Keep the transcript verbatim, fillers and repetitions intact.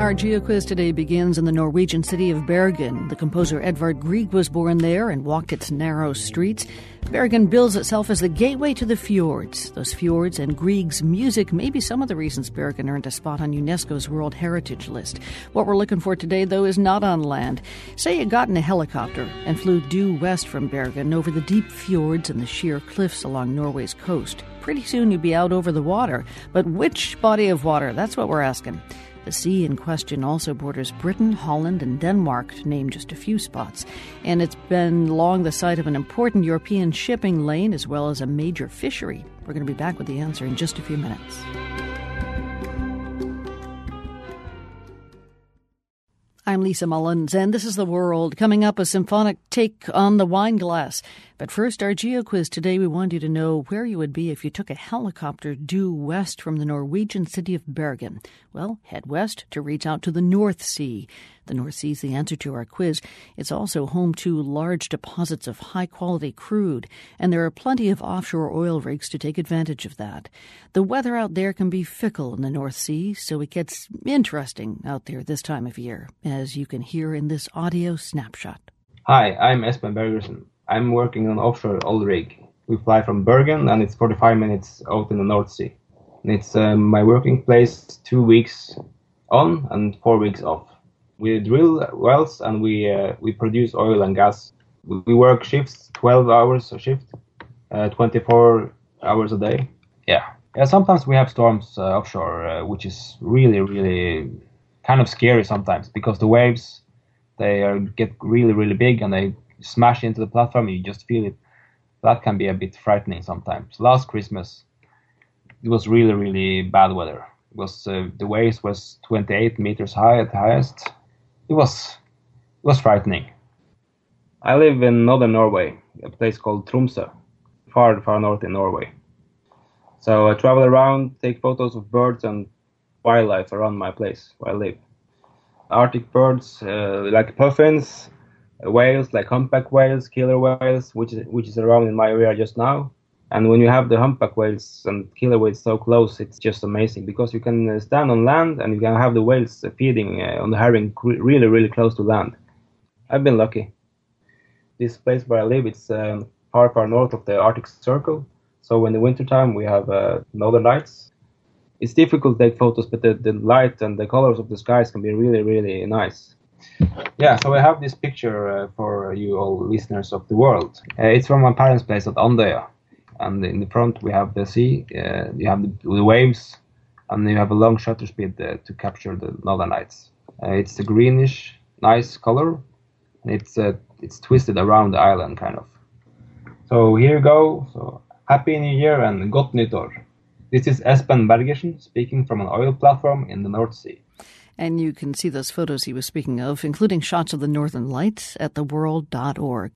Our GeoQuiz today begins in the Norwegian city of Bergen. The composer Edvard Grieg was born there and walked its narrow streets. Bergen bills itself as the gateway to the fjords. Those fjords and Grieg's music may be some of the reasons Bergen earned a spot on UNESCO's World Heritage List. What we're looking for today, though, is not on land. Say you got in a helicopter and flew due west from Bergen over the deep fjords and the sheer cliffs along Norway's coast. Pretty soon you'd be out over the water. But which body of water? That's what we're asking. The sea in question also borders Britain, Holland, and Denmark, to name just a few spots. And it's been long the site of an important European shipping lane as well as a major fishery. We're going to be back with the answer in just a few minutes. I'm Lisa Mullins, and this is The World. Coming up, a symphonic take on the wine glass. But first, our GeoQuiz today. We want you to know where you would be if you took a helicopter due west from the Norwegian city of Bergen. Well, head west to reach out to the North Sea. The North Sea is the answer to our quiz. It's also home to large deposits of high-quality crude, and there are plenty of offshore oil rigs to take advantage of that. The weather out there can be fickle in the North Sea, so it gets interesting out there this time of year, as you can hear in this audio snapshot. Hi, I'm Espen Bergersen. I'm working on offshore oil rig. We fly from Bergen, and it's forty-five minutes out in the North Sea. And it's uh, my working place two weeks on and four weeks off. We drill wells and we uh, we produce oil and gas. We work shifts, twelve hours a shift, uh, twenty-four hours a day. Yeah. Yeah. Sometimes we have storms uh, offshore, uh, which is really, really kind of scary sometimes because the waves, they are, get really, really big and they smash into the platform. You just feel it. That can be a bit frightening sometimes. Last Christmas, it was really, really bad weather. It was uh, the waves was twenty-eight meters high at the highest. It was it was frightening. I live in northern Norway, a place called Tromsø, far far north in Norway. So I travel around, take photos of birds and wildlife around my place where I live. Arctic birds uh, like puffins, whales like humpback whales, killer whales, which is which is around in my area just now. And when you have the humpback whales and killer whales so close, it's just amazing because you can stand on land and you can have the whales feeding on the herring really, really close to land. I've been lucky. This place where I live, it's um, far, far north of the Arctic Circle. So in the wintertime, we have uh, northern lights. It's difficult to take photos, but the, the light and the colors of the skies can be really, really nice. Yeah, so I have this picture uh, for you all listeners of the world. Uh, it's from my parents' place at Andøya. And in the front we have the sea, uh, you have the, the waves, and you have a long shutter speed uh, to capture the northern lights. Uh, it's a greenish, nice color, and it's uh, it's twisted around the island, kind of. So here you go. So Happy New Year and Godt Nyttår. This is Espen Bergersen speaking from an oil platform in the North Sea. And you can see those photos he was speaking of, including shots of the Northern Lights, at the world dot org.